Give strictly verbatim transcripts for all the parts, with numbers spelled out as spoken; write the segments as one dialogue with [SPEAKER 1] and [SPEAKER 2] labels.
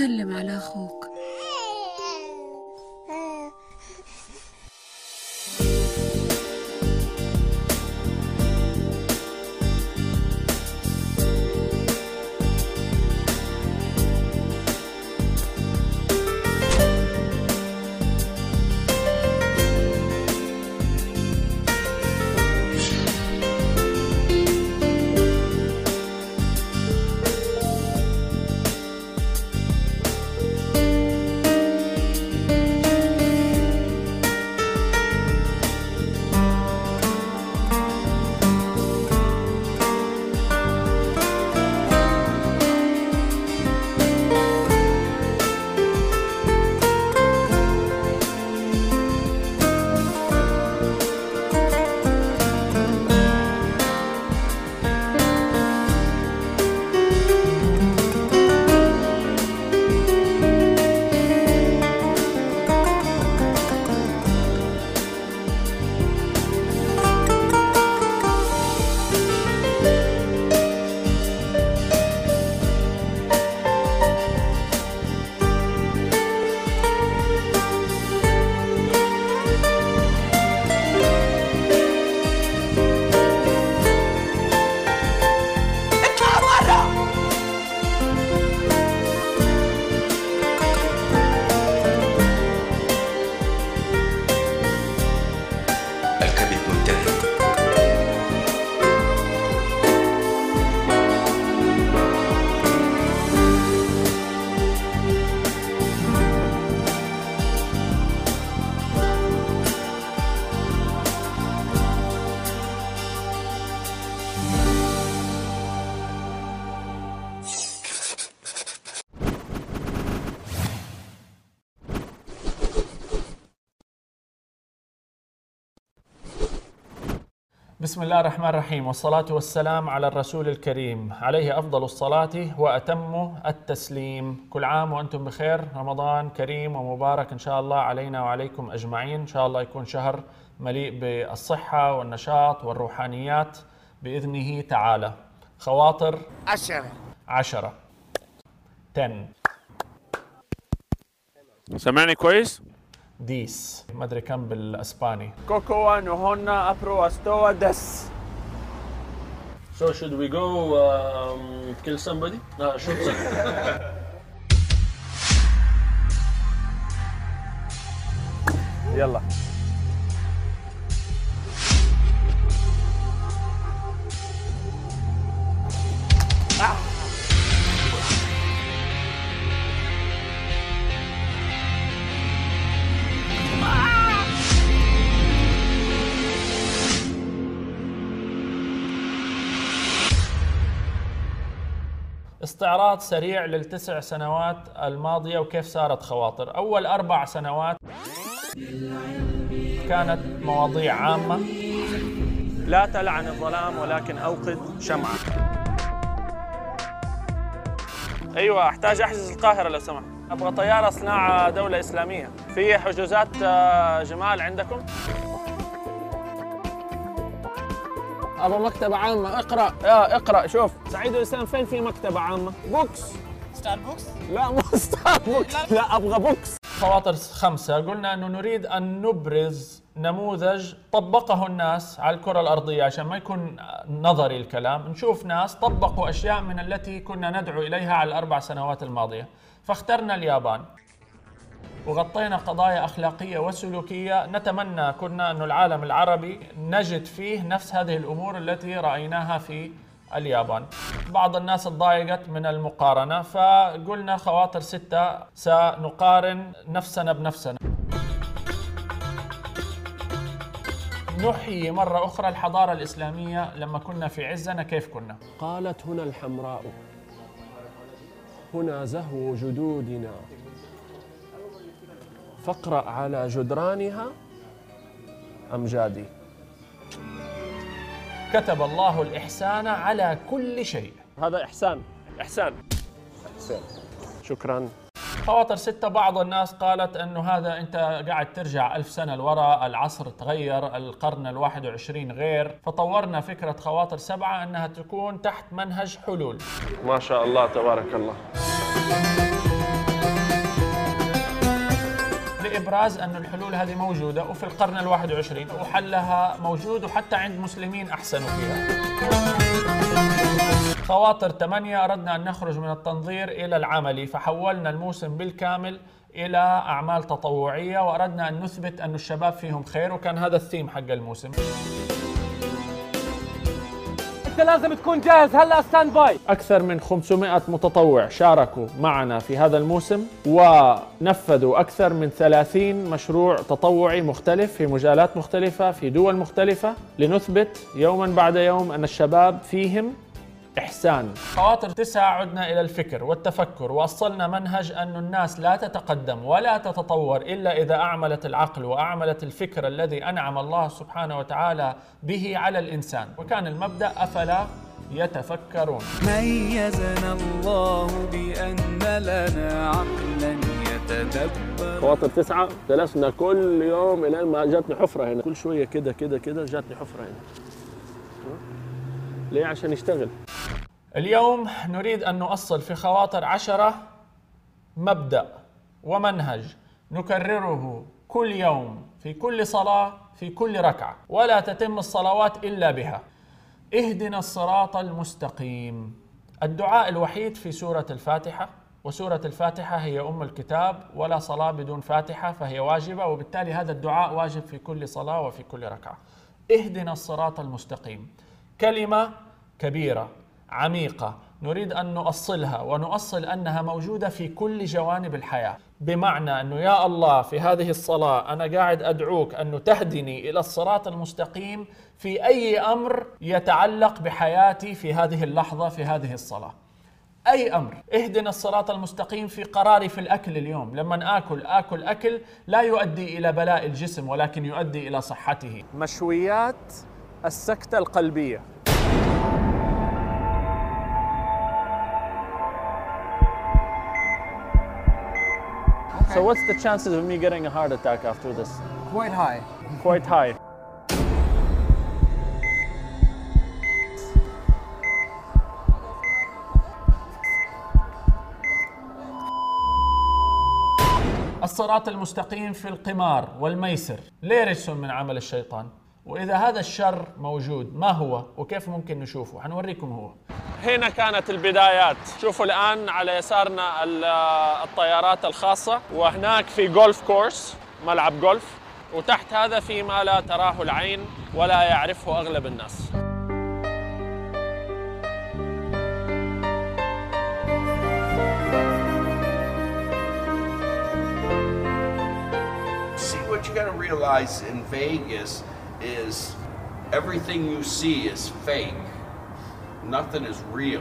[SPEAKER 1] سلم على أخوك.
[SPEAKER 2] بسم الله الرحمن الرحيم، والصلاة والسلام على الرسول الكريم عليه أفضل الصلاة وأتم التسليم. كل عام وأنتم بخير، رمضان كريم ومبارك إن شاء الله علينا وعليكم أجمعين. إن شاء الله يكون شهر مليء بالصحة والنشاط والروحانيات بإذنه تعالى. خواطر
[SPEAKER 3] عشرة
[SPEAKER 2] عشرة تن.
[SPEAKER 4] سمعني كويس؟
[SPEAKER 2] ديس ما أدري كم بالأسباني.
[SPEAKER 4] كوكوا نهونا أبرو أستوا دس.
[SPEAKER 5] So should we go um, kill somebody? No, shoot somebody.
[SPEAKER 4] يلا.
[SPEAKER 2] استعراض سريع للتسع سنوات الماضية وكيف صارت خواطر. أول أربع سنوات كانت مواضيع عامة.
[SPEAKER 4] لا تلعن الظلام ولكن أوقد شمعة. أيوة، أحتاج أحجز القاهرة لو سمحت. أبغى طيارة صناعة دولة إسلامية. في حجوزات جمال عندكم؟
[SPEAKER 6] أبو مكتبة عامة. اقرأ يا اقرأ. شوف سعيد الإسلام فين في مكتبة عامة؟ بوكس.
[SPEAKER 3] ستار بوكس؟
[SPEAKER 6] لا مو ستار بوكس، لا أبغى بوكس.
[SPEAKER 2] خواطر خمسة، قلنا أنه نريد أن نبرز نموذج طبقه الناس على الكرة الأرضية عشان ما يكون نظري الكلام، نشوف ناس طبقوا أشياء من التي كنا ندعو إليها على الأربع سنوات الماضية. فاخترنا اليابان وغطينا قضايا أخلاقية وسلوكية نتمنى كنا أن العالم العربي نجد فيه نفس هذه الأمور التي رأيناها في اليابان. بعض الناس تضايقت من المقارنة، فقلنا خواطر ستة سنقارن نفسنا بنفسنا. نحيي مرة أخرى الحضارة الإسلامية لما كنا في عزنا كيف كنا.
[SPEAKER 6] قالت هنا الحمراء، هنا زهو جدودنا، فاقرأ على جدرانها أمجادي.
[SPEAKER 2] كتب الله الإحسان على كل شيء.
[SPEAKER 6] هذا إحسان. إحسان إحسان. شكرا.
[SPEAKER 2] خواطر ستة، بعض الناس قالت أنه هذا أنت قاعد ترجع ألف سنة لوراء، العصر تغير، القرن الواحد وعشرين غير، فطورنا فكرة خواطر سبعة أنها تكون تحت منهج حلول.
[SPEAKER 4] ما شاء الله تبارك الله.
[SPEAKER 2] لإبراز أن الحلول هذه موجودة وفي القرن الواحد وعشرين وحلها موجود وحتى عند مسلمين أحسنوا فيها. خواطر ثمانية، أردنا أن نخرج من التنظير إلى العملي فحولنا الموسم بالكامل إلى أعمال تطوعية، وأردنا أن نثبت أن الشباب فيهم خير، وكان هذا الثيم حق الموسم.
[SPEAKER 6] انت لازم تكون جاهز هلا ستاند باي.
[SPEAKER 2] أكثر من خمسمائة متطوع شاركوا معنا في هذا الموسم ونفذوا أكثر من ثلاثين مشروع تطوعي مختلف في مجالات مختلفة في دول مختلفة، لنثبت يوما بعد يوم أن الشباب فيهم إحسان. خواطر تسعة، عدنا إلى الفكر والتفكر وأصلنا منهج أن الناس لا تتقدم ولا تتطور إلا إذا أعملت العقل وأعملت الفكر الذي أنعم الله سبحانه وتعالى به على الإنسان، وكان المبدأ أفلا يتفكرون.
[SPEAKER 1] ميزنا الله بأن لنا عقلا يتدبر.
[SPEAKER 5] خواطر تسعة، جلسنا كل يوم الى ما جاتني حفرة هنا، كل شوية كده كده كده جاتني حفرة هنا. ليه؟ عشان يشتغل.
[SPEAKER 2] اليوم نريد أن نؤصل في خواطر عشرة مبدأ ومنهج نكرره كل يوم في كل صلاة في كل ركعة، ولا تتم الصلوات إلا بها. اهدنا الصراط المستقيم، الدعاء الوحيد في سورة الفاتحة، وسورة الفاتحة هي أم الكتاب، ولا صلاة بدون فاتحة فهي واجبة، وبالتالي هذا الدعاء واجب في كل صلاة وفي كل ركعة. اهدنا الصراط المستقيم كلمة كبيرة عميقة نريد أن نؤصلها ونؤصل أنها موجودة في كل جوانب الحياة، بمعنى أنه يا الله في هذه الصلاة أنا قاعد أدعوك أنه تهدني إلى الصراط المستقيم في أي أمر يتعلق بحياتي في هذه اللحظة في هذه الصلاة. أي أمر، اهدنا الصراط المستقيم في قراري في الأكل اليوم، لما آكل آكل أكل لا يؤدي إلى بلاء الجسم ولكن يؤدي إلى صحته.
[SPEAKER 4] مشويات السكتة القلبية.
[SPEAKER 5] So what's the chances of me getting a heart attack after this?
[SPEAKER 1] Quite high.
[SPEAKER 5] Quite high.
[SPEAKER 2] الصراط المستقيم في القمار والميسر، ليه رجس من عمل الشيطان؟ وإذا هذا الشر موجود ما هو وكيف ممكن نشوفه؟ حنوريكم هو.
[SPEAKER 4] هنا كانت البدايات. شوفوا الآن على يسارنا الطيارات الخاصة، وهناك في جولف كورس، ملعب جولف، وتحت هذا في ما لا تراه العين ولا يعرفه أغلب الناس.
[SPEAKER 3] See, what you got to realize in Vegas is everything you see is fake. Nothing is real.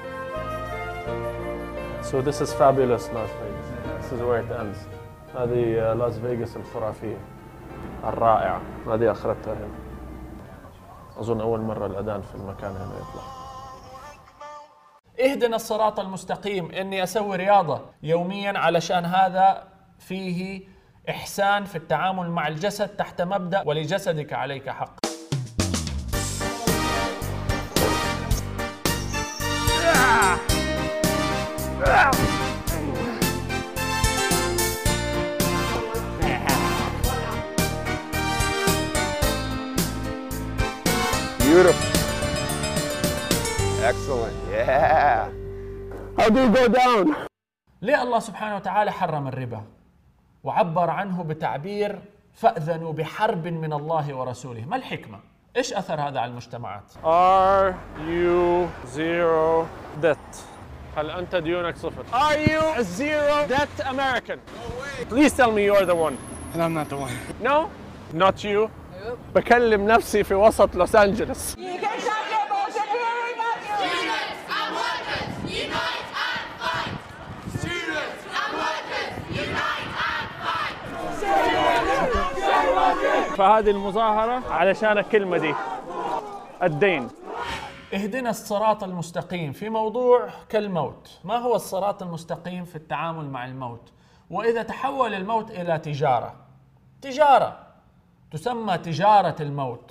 [SPEAKER 5] So this is fabulous Las Vegas. This is where it ends. هذه لاس فيغاس الخرافية الرائعة، هذه آخرتها هنا. أظن أول مرة الأذان في المكان هنا يطلع.
[SPEAKER 2] اهدنا الصراط المستقيم، إني أسوي رياضة يوميا علشان هذا فيه إحسان في التعامل مع الجسد تحت مبدأ ولجسدك عليك حق.
[SPEAKER 7] Beautiful. Excellent. Yeah.
[SPEAKER 5] How do you go down?
[SPEAKER 2] ليه الله سبحانه وتعالى حرم الربا وعبر عنه بتعبير فأذنوا بحرب من الله ورسوله؟ ما الحكمة؟ إيش أثر هذا على المجتمعات؟
[SPEAKER 4] Are you zero debt? هل أنت ديونك صفر؟ Are you a zero debt American? No way. Please tell me you're the one.
[SPEAKER 1] And I'm not the one.
[SPEAKER 4] No? Not you? بكلم نفسي في وسط لوس أنجلوس. فهذه المظاهرة علشان الكلمة دي، الدين.
[SPEAKER 2] اهدنا الصراط المستقيم في موضوع كالموت. ما هو الصراط المستقيم في التعامل مع الموت؟ وإذا تحول الموت إلى تجارة، تجارة تسمى تجارة الموت.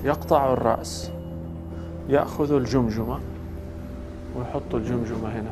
[SPEAKER 5] يقطع الرأس، يأخذ الجمجمة ويحط الجمجمة هنا.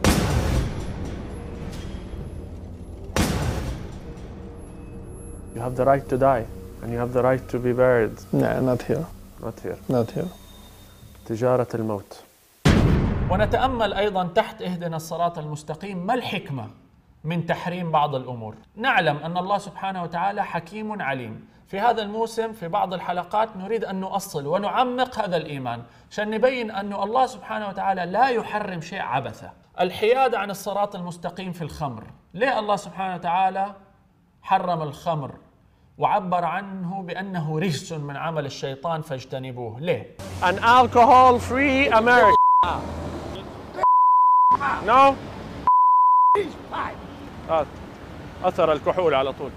[SPEAKER 5] You have the right to die and you have the right to be buried.
[SPEAKER 6] No, not here.
[SPEAKER 5] Not here.
[SPEAKER 6] Not here.
[SPEAKER 5] تجارة الموت.
[SPEAKER 2] ونتأمل أيضا تحت اهدنا الصراط المستقيم ما الحكمة من تحريم بعض الأمور. نعلم أن الله سبحانه وتعالى حكيم عليم. في هذا الموسم في بعض الحلقات نريد أن نؤصل ونعمق هذا الإيمان عشان نبين أن الله سبحانه وتعالى لا يحرم شيء عبثة. الحياد عن الصراط المستقيم في الخمر، ليه الله سبحانه وتعالى حرم الخمر وعبر عنه بأنه رجس من عمل الشيطان فاجتنبوه؟ ليه؟
[SPEAKER 4] An alcohol free America. No. آه. أثر الكحول على طول.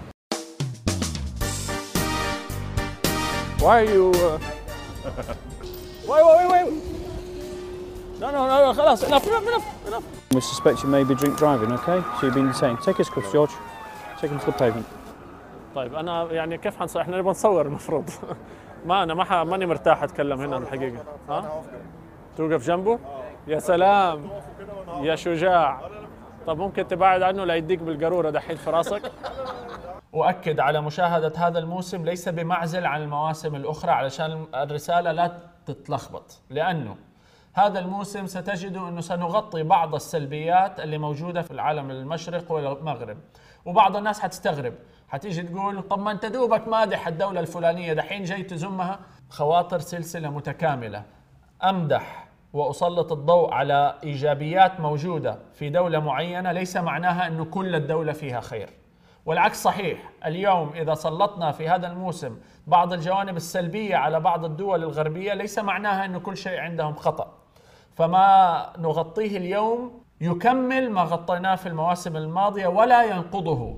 [SPEAKER 6] Why are you... Uh... wait, wait, wait, wait. No, no, no, خلاص. Enough, enough, enough, enough.
[SPEAKER 8] We suspect you may be drink driving, okay? So you've been saying, take his cuffs, George. Take him to the pavement.
[SPEAKER 4] طيب أنا يعني كيف حنصور؟ إحنا نبغى نصور المفروض. ما أنا ما ح... ماني مرتاح أتكلم هنا الحقيقة. ها؟ توقف جنبه؟ يا سلام. يا شجاع. طب ممكن تبعد عنه لا يديك بالقارورة دحين في راسك؟
[SPEAKER 2] أؤكد على مشاهدة هذا الموسم ليس بمعزل عن المواسم الأخرى علشان الرسالة لا تتلخبط، لأنه هذا الموسم ستجد أنه سنغطي بعض السلبيات اللي موجودة في العالم المشرق والمغرب. وبعض الناس حتستغرب، حتيجي تقول طب ما أنت دوبك مادح الدولة الفلانية دحين جاي تزمها. خواطر سلسلة متكاملة، أمدح وأسلط الضوء على إيجابيات موجودة في دولة معينة ليس معناها أنه كل الدولة فيها خير، والعكس صحيح. اليوم إذا سلطنا في هذا الموسم بعض الجوانب السلبية على بعض الدول الغربية ليس معناها أنه كل شيء عندهم خطأ. فما نغطيه اليوم يكمل ما غطيناه في المواسم الماضية ولا ينقضه.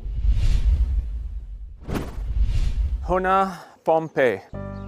[SPEAKER 2] هنا بومبي،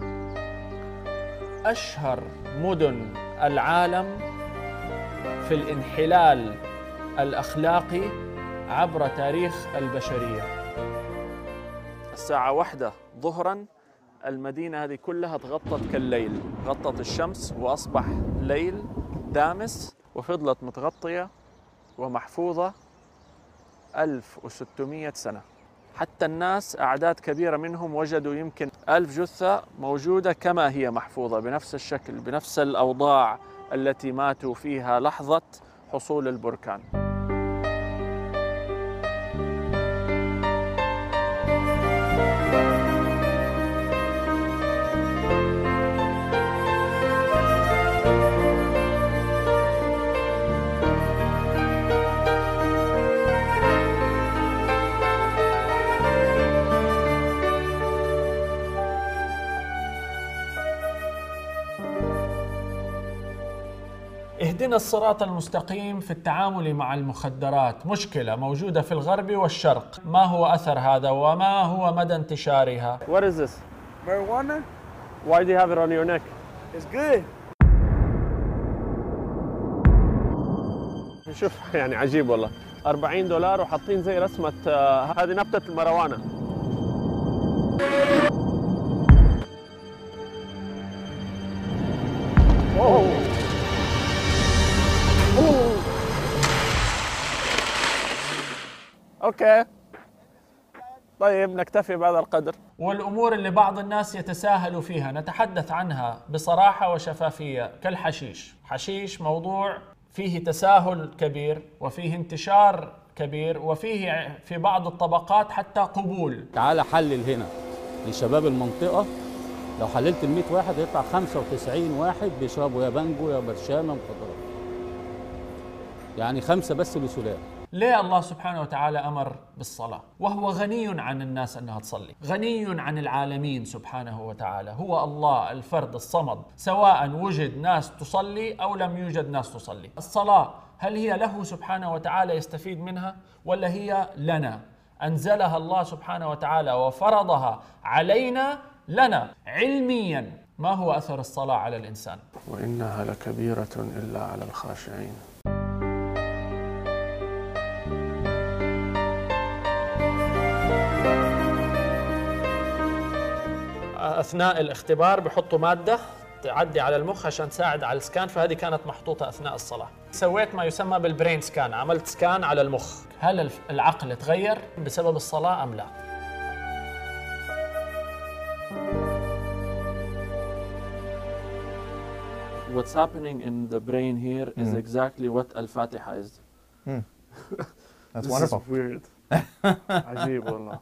[SPEAKER 2] أشهر مدن العالم في الانحلال الأخلاقي عبر تاريخ البشرية. الساعة واحدة ظهرا المدينة هذه كلها تغطت كالليل، غطت الشمس وأصبح ليل دامس، وفضلت متغطية ومحفوظة ألف وستمئة سنة. حتى الناس أعداد كبيرة منهم وجدوا يمكن ألف جثة موجودة كما هي محفوظة بنفس الشكل بنفس الأوضاع التي ماتوا فيها لحظة حصول البركان. اهدنا الصراط المستقيم في التعامل مع المخدرات، مشكلة موجودة في الغرب والشرق. ما هو أثر هذا وما هو مدى انتشارها؟
[SPEAKER 4] What is this?
[SPEAKER 6] Marijuana?
[SPEAKER 4] Why do you have it on your neck?
[SPEAKER 6] It's good.
[SPEAKER 4] شوف يعني عجيب والله، أربعين دولار وحاطين زي رسمة آه هذه نبتة المروانة. أوه. اوكي طيب نكتفي بهذا القدر.
[SPEAKER 2] والأمور اللي بعض الناس يتساهلوا فيها نتحدث عنها بصراحة وشفافية، كالحشيش. حشيش موضوع فيه تساهل كبير وفيه انتشار كبير وفيه في بعض الطبقات حتى قبول.
[SPEAKER 9] تعال حلل هنا لشباب المنطقة، لو حللت المئة واحد يطلع خمسة وتسعين واحد بيشربوا يا بانجو يا برشامة مخدرات، يعني خمسة بس لسلال.
[SPEAKER 2] ليه الله سبحانه وتعالى أمر بالصلاة وهو غني عن الناس أنها تصلي، غني عن العالمين سبحانه وتعالى؟ هو الله الفرد الصمد، سواء وجد ناس تصلي أو لم يوجد ناس تصلي. الصلاة هل هي له سبحانه وتعالى يستفيد منها ولا هي لنا؟ أنزلها الله سبحانه وتعالى وفرضها علينا لنا علميا. ما هو أثر الصلاة على الإنسان؟
[SPEAKER 5] وإنها لكبيرة إلا على الخاشعين.
[SPEAKER 2] أثناء الاختبار بحطوا مادة تعدي على المخ عشان تساعد على السكان، فهذه كانت محطوطة أثناء الصلاة. سويت ما يسمى بالبرين سكان، عملت سكان على المخ. هل العقل تغير بسبب الصلاة أم لا؟
[SPEAKER 5] What's happening in the brain here is
[SPEAKER 10] Mm.
[SPEAKER 5] exactly what Al-Fatiha is.
[SPEAKER 10] Mm. That's
[SPEAKER 5] This
[SPEAKER 10] wonderful.
[SPEAKER 5] is weird. عجيب والله.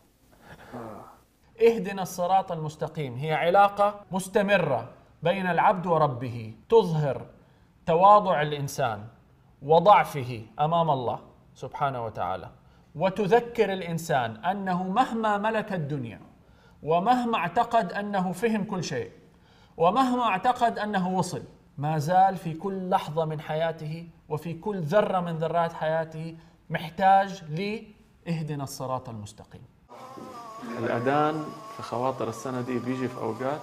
[SPEAKER 2] اهدنا الصراط المستقيم هي علاقة مستمرة بين العبد وربه، تظهر تواضع الإنسان وضعفه أمام الله سبحانه وتعالى، وتذكر الإنسان أنه مهما ملك الدنيا ومهما اعتقد أنه فهم كل شيء ومهما اعتقد أنه وصل، ما زال في كل لحظة من حياته وفي كل ذرة من ذرات حياته محتاج لإهدنا الصراط المستقيم.
[SPEAKER 5] الأذان في خواطر السنة دي بيجي في أوقات.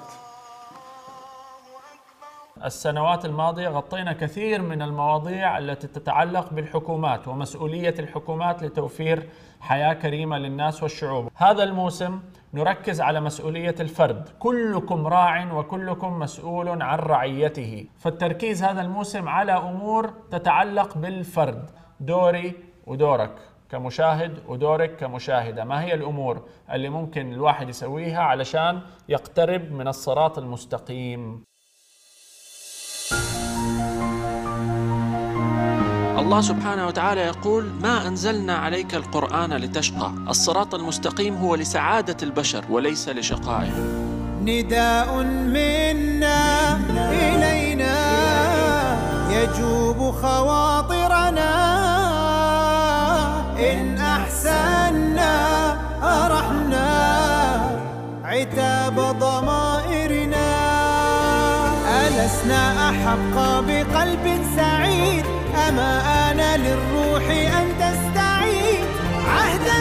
[SPEAKER 2] السنوات الماضية غطينا كثير من المواضيع التي تتعلق بالحكومات ومسؤولية الحكومات لتوفير حياة كريمة للناس والشعوب. هذا الموسم نركز على مسؤولية الفرد، كلكم راع وكلكم مسؤول عن رعيته، فالتركيز هذا الموسم على أمور تتعلق بالفرد، دوري ودورك كمشاهد ودورك كمشاهدة. ما هي الأمور اللي ممكن الواحد يسويها علشان يقترب من الصراط المستقيم؟
[SPEAKER 4] الله سبحانه وتعالى يقول: ما أنزلنا عليك القرآن لتشقى. الصراط المستقيم هو لسعادة البشر وليس لشقائهم.
[SPEAKER 1] نداء منا إلينا يجوب خواطرنا، إن أحسنا أرحنا عتاب ضمائرنا. ألسنا أحق بقلب سعيد، أما آن للروح أن تستعيد عهدا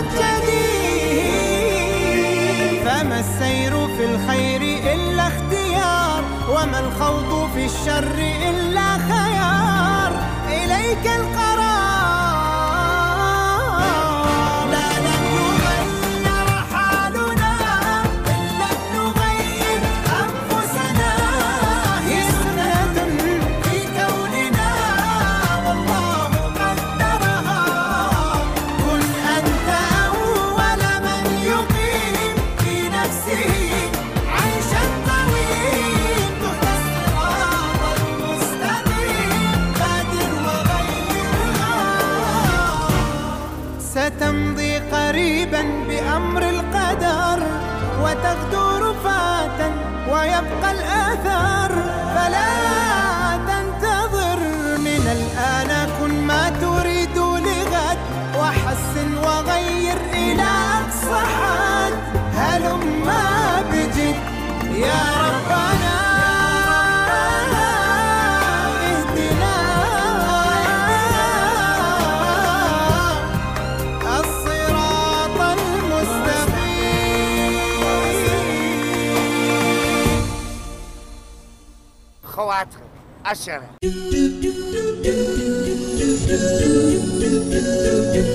[SPEAKER 1] جديد. فما السير في الخير إلا اختيار، وما الخوض في الشر إلا خيار. إليك القرار، لا لن يغير حالنا إلا أن نغير أنفسنا. هي سنة في كوننا والله قدرها. كن أنت أول من يقيم في نفسه عيشا طويل تحت الصراط المستقيم. بادر وغيرها، ستمضي قريبا بأمر القدر، وتغدو رفاتا ويبقى الآثار. فلا تنتظر، من الآن كن ما تريد لغد، وحسن وغير إلى أقصى حد. هلما بجد يا ربنا، اهدنا الصراط المستقيم.
[SPEAKER 11] خواطر عشرة.